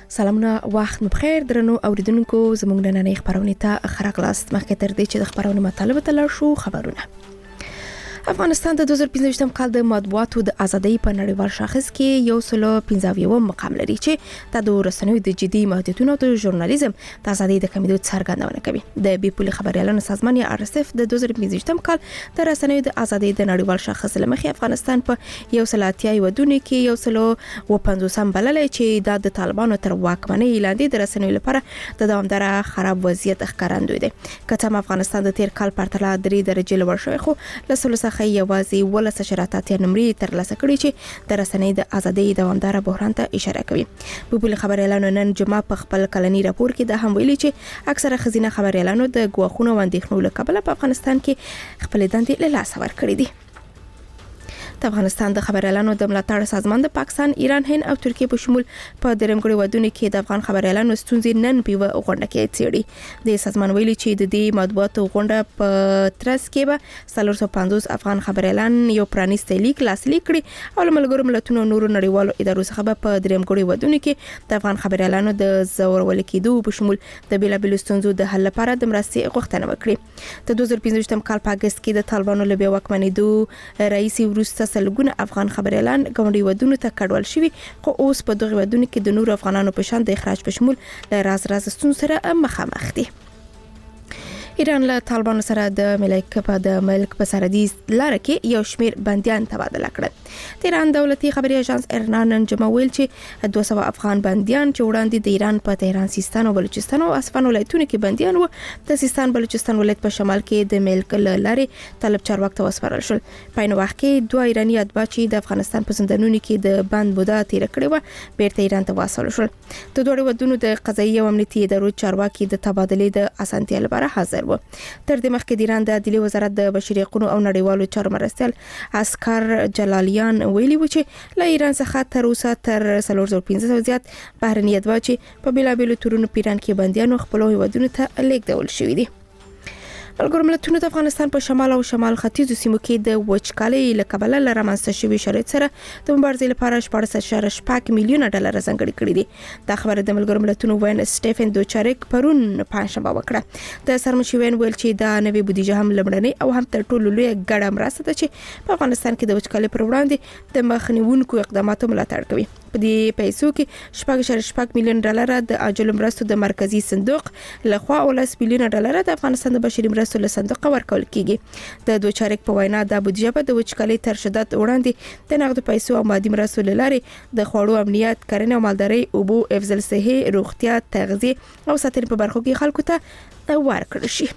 سلامونه وخت بخیر درنو اوریدونکو زموږ نننۍ خبرونه ته خراغلاست مخکې تر دې چې د خبرونو مطالب ته لاړ شو خبرونه افغانستان د 2015 کال د مطبوعاتو د ازادۍ په نړیوال شاخص کې یو سلو 15 مقام لري چې د رسنیو د جدي محدودیتونو د ژورنالیزم د ازادۍ د کمیدو څرګندونه کوي د بي پولي خبريالانو سازمان یا RSF د 2015 کال د رسنیو د ازادۍ د نړیوال شاخص لمخې افغانستان په یو سلاتیای ودونی کې یو سلو و 50 بللې چې د طالبانو تر واکمنۍ لاندې د رسنیو لپاره د دوامدار خراب وضعیت ښکارندوی دی کته افغانستان د تیر کال پرتله 3 درجه لوړ شوی خو لسلو څخه یوازې 17.8 نمرې ترلاسه کړي چې د رسنۍ د ازادۍ دوامدار بحران ته اشاره کوي په بل خبريالانو نن جمعه په خپل کلنی راپور کې د هم ویلي چې اکثره خزینه خبريالانو د غواخونو واندېښنو له کبله په افغانستان کې خپل دندې له لاس ورکړي دي د افغانستان د خبريالانو د ملاتړ سازمان د پاکستان، ایران، هند او ترکیه په شمول په درېمګړي ودونو کې د افغان خبريالانو ستونزې نن په غونډه کې څېړي د سازمان ویلي چې د دې مطبوعاتو غونډه په ترڅ کې به 350 افغان خبريالان یو پرانیستی لیک لاسلیک کړي او ملګرو ملتونو نورو نړیوالو ادارو څخه په درېمګړي ودونو کې د افغان خبريالانو د زورول کېدو په شمول د بیلابېلو ستونزو د حل لپاره د مرستې غوښتنه وکړي د 2015 کال په اگست کې د طالبانو له واکمنېدو رئیس ورسته سلګونه افغان خبريالان ګوندي ودونو ته کډوال شوي خو اوس په دغه ودونو کې د نور افغانانو په شان د اخراج په شمول له راز ستونزو سره مخامخ دي ایران له طالبانو سره د ملک په سرحدي لار کې یو شمیر بنديان تبادله کړل ایران دولتي خبري اژانس ارنا نن جمعه ویل چې 200 افغان بنديان چې وړاندې د ایران په تهران، سیستان او بلوچستان او اصفهان ولایتونو کې بنديان وو د سیستان بلوچستان ولایت په شمال کې د ملک لارې طالب چارواک ته وسپارل شول په نو وخت کې دوه ایرانی اتباع چې د افغانستان په زندانونو کې د بند بودا تیر کړي و بیرته ایران ته واصل شول د دوه ودونو د قضایي او امنیتي ادارو چارواکي د تبادله د اسانتیا لپاره حاضر تر دې مخکې د ایران د عدلي وزارت د بشري حقوقو او نړیوالو چارو مرستیال اسکر جلالیان ویلي و چې له ایران څخه تر اوسه تر 315 زیات بهرني اتباع چې په بیلابېلو تورونو پیران کې بنديانو خپل هیوادونو ته لیږدول شوي دي ملګرو ملتونو د افغانستان په شمال او شمال ختیځو سیمو کې د وچکالۍ له کبله لرمنځته شوي شرایط سره د مبارزې لپاره 14.5 میلیونه ډالر ځانګړي کړي دي دا خبره د ملګرو ملتونو وین سټيفن دوچارک پرون پنځشنبه وکړه د سرمشي وین ویل چې دا نوې بودیجه هم لمړنۍ او هم تر ټولو لوی ګډه مرسته ده چې په افغانستان کې د وچکالۍ پر وړاندې د مخنیوونکو اقداماتو ملاتړ کوي په دې پیسو کې 4.5 میلیون ډالر د عاجل مرستو د مرکزی صندوق لخوا او 10 میلیون ډالر د افغانستان د بشري مرستو له صندوق ورکول کیږي د دوچارک په وینا د بودیجه په د وچکالۍ تر شدت وړاندې د نقد پیسو او مادي مرستو لاري د خوړو امنیت، کرنې او مالدارۍ، اوبو، افضل صحي، روغتیا، تغذیه او ساتنې په برخو کې خلکو ته ورکړل شي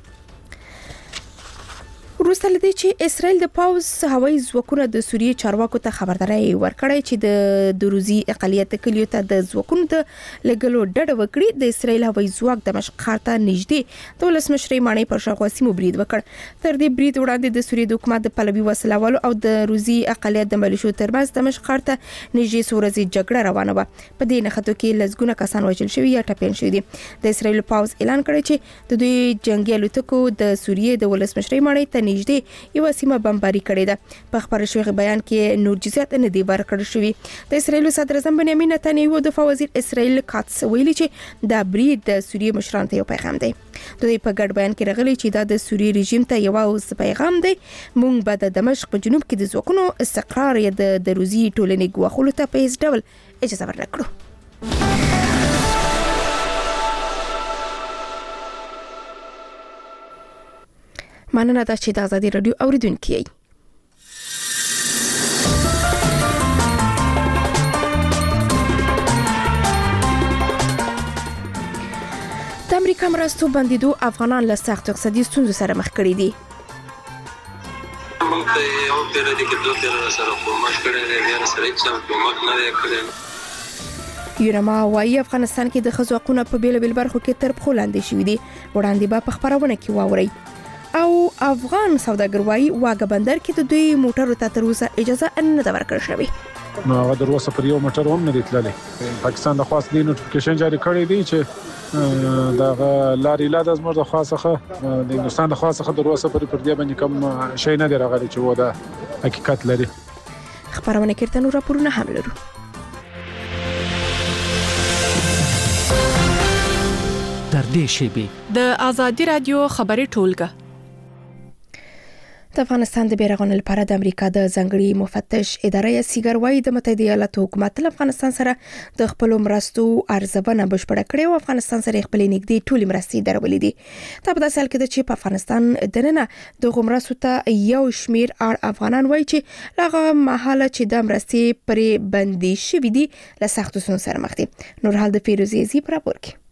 وروسته لدی چې اسرائیل د پاوز هوایي ځواکونو د سوریې چارواکو ته خبرداري ورکړې چې د روزي اقلیت کلیو ته د ځواکونو د لګلو ډډه وکړي د اسرائیل هوایي ځواک د مشق ښار ته نږدې د ولسمشر مانې پر شاوخوا سیمو برید وکړ تر دې برید وړاندې د سوریې د حکومت د پلوي وسلوالو او د روزي اقلیت د ملیشو ترمنځ د مشق ښار ته نږدې سورزي جګړه روانه و په دې نخښتو کې لږونه کسان وژل شوي یا ټپيان شوي دي د اسرائیل پاوز اعلان کړی چې د دوی جنگي الوتکو د سوریې د ولسمشر مانې ته نږدې یو سیمه بمباري کړې ده په خبر شوی بیان کې نور جزئیات نه دی ورکړل شوی د اسرائیل صدر اعظم بنیامین نتنیاهو د دفاع وزیر اسرائیل کاتس ویلي چې دا برید د سوریې مشرانو ته یو پیغام دی دوی په ګډ بیان کې راغلي چې دا د سوریې رژیم ته یو اوس پیغام دی مونږ به د دمشق په جنوب کې د ځواکونو استقرار یا د روزي ټولنې ګواښلو ته په هیڅ ډول اجازه ورنکړو مننه دا چې د ازادي رادیو اوریدونکو یې د امریکا مرستو بندیدو افغانان له سخت اقتصادي ستونزو سره مخ کړي دي موږ ته یو پیر دي کې دوه پیر سره کومک کړي دي بیا سره هیڅ کومک نه کړي یورما وايي افغانستان کې د خزواقونو په بیلابېل برخو کې تر پخو لاندې شوي دي وړاندې به په خبرونه کې واوري او افغان سوداګر وايي واګه بندر کې د دوی موټرو ته تر اوسه اجازه نه ده ورکړل شوې نو هغه د اوسه پر یو موټر هم نه دی تللی پاکستان د خاص دی نوټیفیکیشن جاری کړی دی چې دا لارې لا د زموږ د خاصه د هندستان د خاصه د اوسه پر دې باندې کوم شي نه دی راغلی چې و دا حقیقت لري خبرونه کړه نو راپورونه هم لرو تر دې شیبې د ازادي رادیو خبري ټولګه. د افغانستان د بیرغونو لپاره د امریکا د ځنګړي مفتش اداره سیګار وايي د متحده ایالاتو حکومت له افغانستان سره د خپل مرستو ارزونه بشپړه کړې او افغانستان سره خپل نږدې ټولې مرستې درولې دي. دا په داسې حال کې ده چې په افغانستان دننه د مرستو ته یو شمیر افغانان وايي چې لغه محاله چې د مرستې پرې بندي شوې دي له سختو ستونزو سره مخ دي. نور حال د فیروزي زی پر راپور کې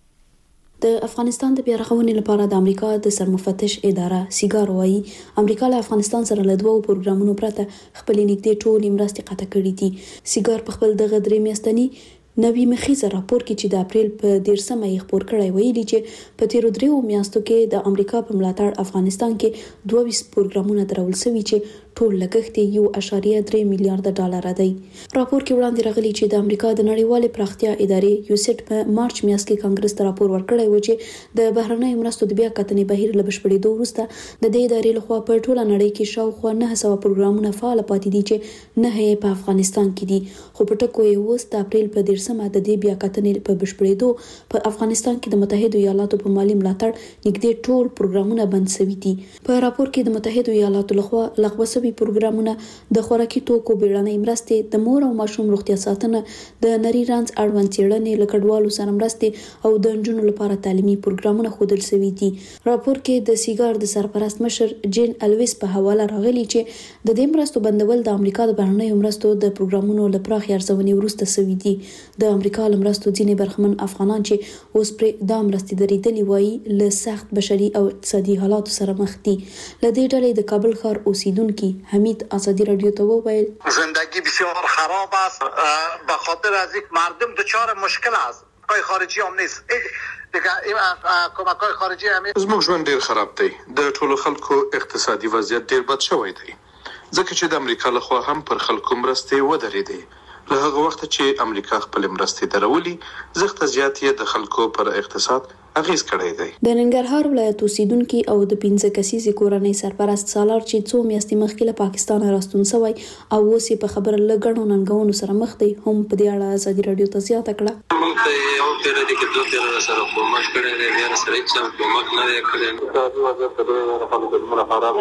د افغانستان د بیارغونې لپاره د امریکا د سرمفتش اداره سیګار وايي امریکا له افغانستان سره له دوه پروګرامونو پرته خپل نږدې ټولې مرستې قطع کړې دي. سیګار په خپل دغه درې میاشتني نوی مخیزه راپور کې چې د اپریل په 13مه یې خبر کړی ویلي چې په تیرو دریو میاشتو کې د امریکا په ملاتړ افغانستان کې 22 پروګرامونه درول شوي چې ټول لګښت یې 1.3 میلیارډ ډالر دی. راپور کې وړاندې راغلی چې د امریکا د نړیوالې پراختیا ادارې یوسټ په مارچ میاشت کې کانګرس ته راپور ورکړی و چې د بهرنۍ مرستو د بیا کتنې بهیر له بشپړېدو وروسته د دې ادارې لخوا په ټوله نړۍ کې شاوخوا 900 پروګرامونه فعال پاتې دي چې 9 یې په افغانستان کې دي. خو په ټکو یې اوس د اپریل په 13مه د دې بیا کتنې په بشپړېدو په افغانستان کې د متحده ایالاتو په مالی ملاتړ نږدې ټول پروګرامونه بند شوي دي. په راپور کې د متحده ایالاتو لخوا لغوه شوي پروګرامونه د خوراکي توکو بیړنۍ مرستې، د مور او ماشوم روغتیا ساتنه، د نری رنځ اړوند څېړنې له کډوالو سره مرستې او د نجونو لپاره تعلیمي پروګرامونه ښودل شوي دي. راپور کې د سیګار د سرپرست مشر جین الویس په حواله راغلي چې د دې مرستو بندول د امریکا د بهرنیو مرستو د پروګرامونو له پراخې ارزونې وروسته شوي دي. د امریکا له مرستو ځینې برخمن افغانان چې اوس پرې دا مرستې درېدلې وایي له سخت بشري او اقتصادي حالاتو سره مخ دي. له دې ډلې د کابل ښار اوسیدونکي حمید آزادی رادیو ته وویل زندگی بسیار خراب است به خاطر از یک مردم دچار مشکل است. کمک‌های خارجی هم نیست دیگه کمک‌های خارجی هم زموږ ژوند ډیر خراب دی. د ټولو خلکو اقتصادي وضعیت ډیر بد شوی دی ځکه چې د امریکا لخوا هم پر خلکو مرستې ودرېدې. له هغه وخت چې امریکا خپل مرستې درولي زغت زیات یې د خلکو پر اقتصاد اغیز کړی دی. د ننګرهار ولایت اوسیدونکي او د 15 کسیزې کورنۍ سرپرست سالار چې څو میاشتې مخکې له پاکستان راستون شوی او اوس په خبره لګړو ننګونو سره مخ دی هم په دې اړه ازادي رادیو ته زیاته کړه. موږ ته یو پیر دي کې دوه تیر سره کومک کړی دی بیا سره هیڅ کومک نه دی کړی. دا د وضعیت په اړه خلکو د خراب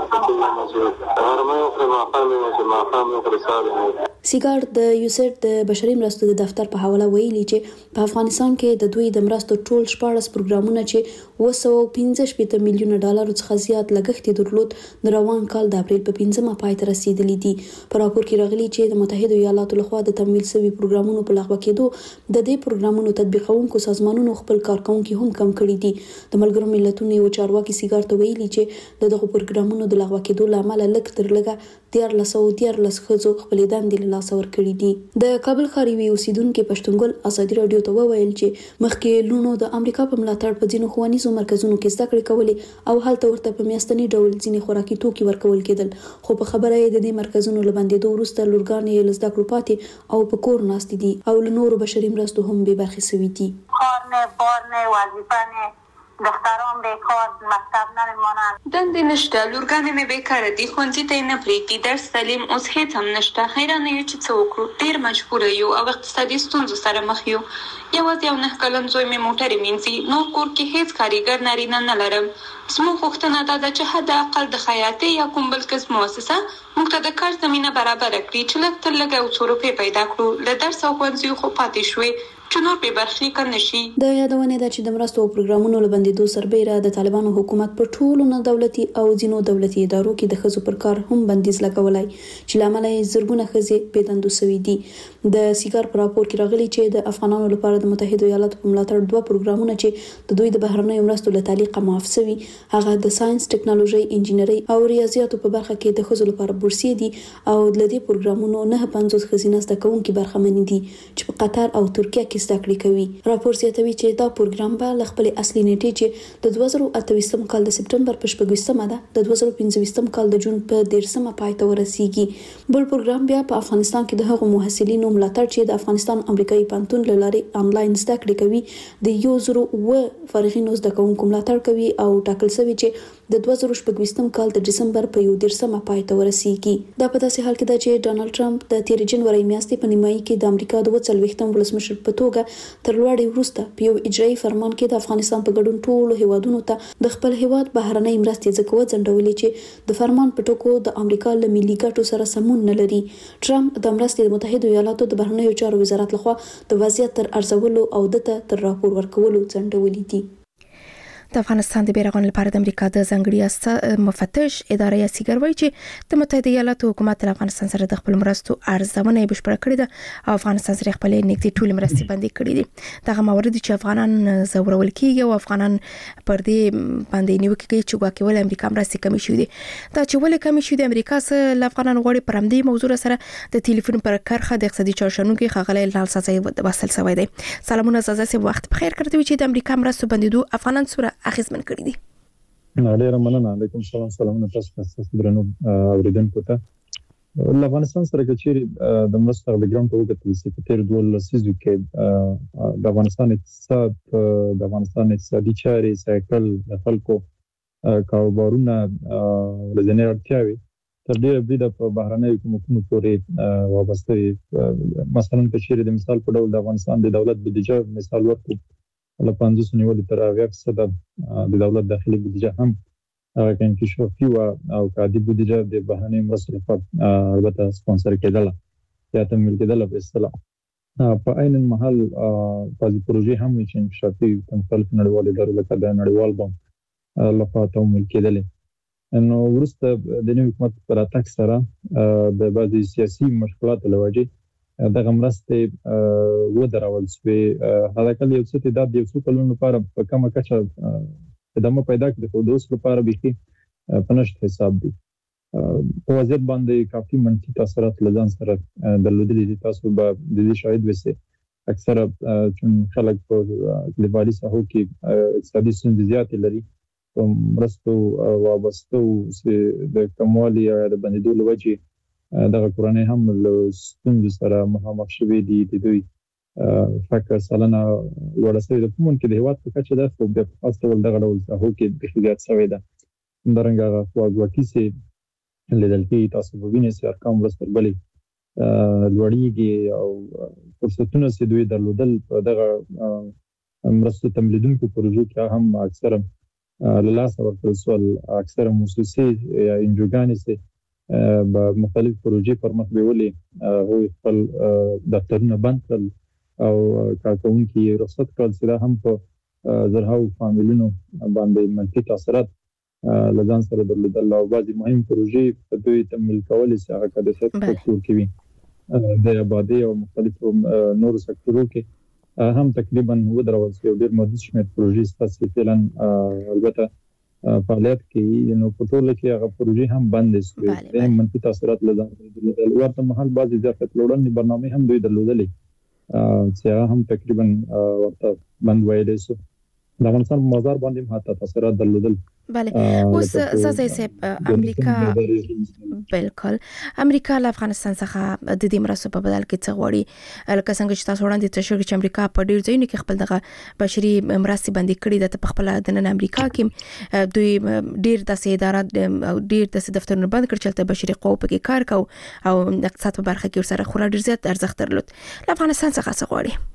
سیګار د یوسټ د بشري مرستو د دفتر په حواله ویلي چې په افغانستان کې د دوی د مرستو ټول 14 پروګرامونه چې 215 میلیونه ډالر څخه زیات لګښت درلود د روان کال د اپریل په 15مه پای ته رسیدلي دي. په راپور کې راغلي چې د متحده ایالاتو لخوا د تمویل شوي پروګرامونو په لغوه کېدو د دې پروګرامونو تطبیقونکو سازمانونو خپل کارکونکو هم کم کړي دي. د ملګرو ملتونو یو چارواکي سیګار ته ویلي چې دغه پروګرامونو د لغوه کېدو لامل لږ تر لږه 13 خزو خپل دندې له لاس ورکړي دي. د کابل ښار وی اوسیدونکو پښتونګل ازادي رادیو ته وویل چې مخکې لونو د امریکا په ملاتړ په ځینو ښوونیزو مرکزونو کې زده کړې کولې او هلته ورته په میاشتني ډول ځینې خوراکي توکي ورکول کېدل، خو په خبره یې د دې مرکزونو له بندېدو وروسته لورګانې یې له زده کړو پاتې او په کور ناست دي او له نورو بشري مرستو هم بې برخې شوي دي. کار نه، بار نه، وظیفه نه، دختران بیکار، مکتب نمیمانند، دندې نشته، لورګانې مې بیکاره دي، ښوونځي ته یې نه پرېږدي، درس تعلیم اوس هېڅ هم نشته. حیرانه یو چې څه وکړو، ډېر مجبوره یو او اقتصادي ستونزو سره مخ یو. یوازې یو 9 کلن زوی مې موټرې مینځي، نور کور کې هېڅ کاریګر نارینه نه لرم. زموږ غوښتنه دا ده چې حد اقل د خیاطۍ یا کوم بل کس مؤسسه موږ ته د کار زمینه برابره کړي چې لږ تر لږه یو څو روپۍ پیدا کړو. له درس او ښوونځیو خو پاتې شوې چې نور بې برخلیکه نشي. د یادونې ده چې د مرستو او پروګرامونو له بندېدو سربیره د طالبانو حکومت په ټولو نه دولتي او ځینو دولتي ادارو کې د ښځو پر کار هم بندیز لګولی چې له امله یې زرګونه ښځې بې دندو شوي دي. د سیګار په راپور کې راغلي چې د افغانانو لپاره د متحده ایالاتو په ملاتړ 2 پروګرامونه چې د دوی د بهرنیو مرستو له تعلیقه معاف شوي هغه د ساينس، ټکنالوژي، انجینري او ریاضیاتو په برخه کې د ښځو لپاره بورسي دي او د دې پروګرامونو 950 ښځینه زده کوونکي برخمن دي چې په قطر او ترکیه کې زده کړې کوي. راپور زیاتوي چې دا پروګرام به له خپل اصلي نیټې چې د 2028 کال د سپټمبر په 14مه ده د 2025 کال د جون په 13مه پای ته ورسیږي. بل پروګرام بیا په افغانستان کې د هغو محصلینو ملاتړ چې د افغانستان امریکایي پانتون له لارې انلاین زده کړې کوي د 1000 فارغینو زده کوونکو ملاتړ کوي او ټاکل شوی چې د 2024 کال د دسمبر په 13مه پای ته ورسیږي. دا په داسې حال کې ده چې ډانلډ ټرمپ د 13 جنوري میاشتې په نیمایي کې د امریکا د 40 ولسمشر په توګه تر لوړې وروسته په یو اجرایي فرمان کې د افغانستان په ګډون ټولو هیوادونو ته د خپل هیواد بهرنۍ مرستې ځکه وځنډولې چې د فرمان په ټکو د امریکا له ملي ګټو سره سمون نه لري. ټرمپ د مرستې د متحده ایالاتو د بهرنیو چارو وزارت لخوا د وضعیت تر ارزولو او دته تر راپور ورکولو ځنډولې دي. د افغانستان د بیرغون لپاره د امریکا د ځنګړي مفتش اداره یا سیګر وایي چې د متحده ایالاتو حکومت له افغانستان سره د خپل مرستو ارزونه بشپړه کړې ده او افغانستان سره خپل نږدې ټول مرستې بندي کړې دي. دغه موارد چې افغانان زورول کیږي او افغانان پر دې باندې نیوکه کوي چې واکول امریکا مرستې کمی شوې دي. دا چې ولې کمی شوې دي امریکا سره له افغانان غوړي پر همدې موضوع سره د ټلیفون پر کرخه د اقتصادي چارشنو کې خغلی لال سازي وصل شوی دی. سلامونه زازا سي وخت بخیر کړی چې د امریکا مرستو بندیدو افغانان سره اخیستمن کړی دي. ډیره مننه. علیکم السلام. سلامونه تاسو درنو اوریدونکو ته. له افغانستان سره چې د مرستو د ګرام په وګړو کې په تیر 12 لسیزو کې د افغانستان اقتصاد د افغانستان اقتصادي چارې سایکل د خلکو کاروبارونه لزنه اړتیاوي تر ډیره بریده په بهرنۍ حکومتونو پورې وابسته دي. مثلا په شری د مثال په ډول د افغانستان د دولت بودیجه مثال ورکړو له 500 نیولې تر 80% د دولت داخلي بودیجه هم هغه انکشافي او کادي بودیجه د بهرنۍ مرستو لپاره البته سپانسر کېدل یا تمویل کېدل په اصطلاح. په عین المحل بعضي پروژې هم چې انکشافي مختلف نړیوال ادارو لکه د نړیوال بانک لخوا تمویل کېدل. نو ورسته د نوي حکومت پر اتاک سره د بعضي سیاسي مشکلات لوجه دغه مرستې ودرول شوې. حداقل یو څه تعداد د یو څو کلونو لپاره په کومه کچه ادامه پیدا کړي خو د اوس لپاره به په نشته حساب دي. په وضعیت باندې کافي منفي تاثیرات لزان سره درلودلي دي. تاسو به د دې شاهد وسه اکثره چې خلک په لیبالي ساحو کې اقتصادي ستونزې زیات لري. مرستو وابستو د کموالي یا د بندیدو لوجه دغه کورنۍ هم له ستونزو سره مخامخ شوي دي. د دوی فکر سلنه لوړه شوې ده. په مون کې د هیواد په کچه ده خو د خاص ډول دغه ډول ساحو کې د زیات شوې ده. همدارنګه خواږواکي سي لیدل کېږي. تاسو به وینئ چې ارقام ورځ تر بلې لوړېږي او فرصتونه چې دوی درلودل په دغه مرستو تمویلونکو پروژو کې هم اکثره له لاسه ورکړل شول. اکثره مؤسسې یا انجوګانې چې په مختلف پروژې پر مخ بیولې هغوی خپل دفترونه بند کړل او کارکوونکي رخصت کړل چې دا هم په زرهاو فامیلونو باندې منفي تاثیرات لزان سره درلودل. او بعضې مهم پروژې په دوی تمویل کولې چې هغه که د صحت سکتور کې وي د آبادۍ او مختلفو نورو سکتورو کې هم تقریبا ودرول شوې. یو ډېر محدود شمېر پروژې شته چې فعلا البته فعالیت کوي. نو په ټوله کې هغه پروژې هم بندې شوې. د منفي تاثیرات لزان درلودل. ورته مهال بعضې ضیافت لوړنې برنامې هم دوی درلودلې چې هغه هم تقریبا ورته بند ویلی شو. د افغانستان په بازار باندې هم حتی تاثیرات درلودل. بله اوس زازا صاحب امریکا بالکل امریکا له افغانستان څخه د دې مرستو په بدل کې څه غواړي؟ لکه څنګه چې تاسو وړاندې تشریح کړی چې امریکا په ډیر ځایونو کې خپل دغه بشري مرستې بندي کړي ده. په خپل د نن امریکا کې دوی ډیر داسې ادارات ډیر داسې دفترونه بند کړل چې بشري قوه پکې کار کوي او اقتصاد په برخه کې ورسره خورا ډیر زیات ارزښت درلود. له افغانستان څخه څه غواړي؟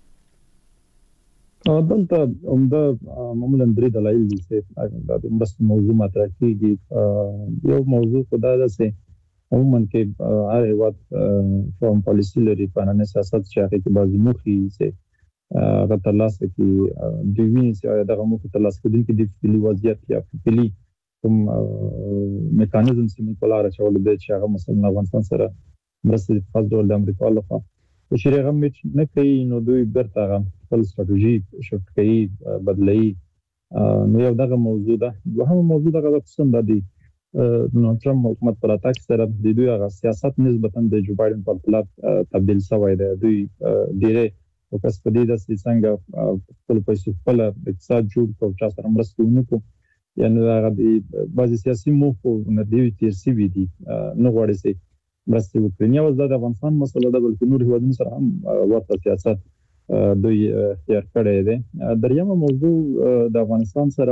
دلته عمده معمولا درې دلایل دي چې د مرستو موضوع مطرح کیږي. یو موضوع خدا ده چې عموما کې هر هیواد فارم پالیسي لري په نن سیاست چې هغه کې بعضي موخې چې هغه ترلاسه کړي. دوی ویني چې دغه موخې ترلاسه کېدونکې د فعلي وضعیت یا فعلي کوم میکانیزم چې په لاره چول دی چې هغه مثلا افغانستان سره مرستې خاص ډول د امریکا لخوا په شری غم نه کوي. نو دوی برته خپل ستراتیژي شفت کوي بدلوي. نو یو دغه موضوع ده. دوهم موضوع دغه څنګه دی نو ټرمپ حکومت پر اتاک سره د دوی هغه سیاست نسبتا د جو بایدن په خلاف تبدیل شوی دی. دوی ډیره فوکس په دې د څنګه خپل پیسې خپل اقتصاد جوړ کړو چې سره مرسته ونکړو. یعنی هغه د بعضي سیاسي موخو نه دی تیر سی وی دي نه غواړي چې مرسته وکړي. نه وځي د افغانستان مسله ده بلکې نور هیوادونو سره هم ورته سیاست دوی اختیار کړی دی. دریمه موضوع د افغانستان سره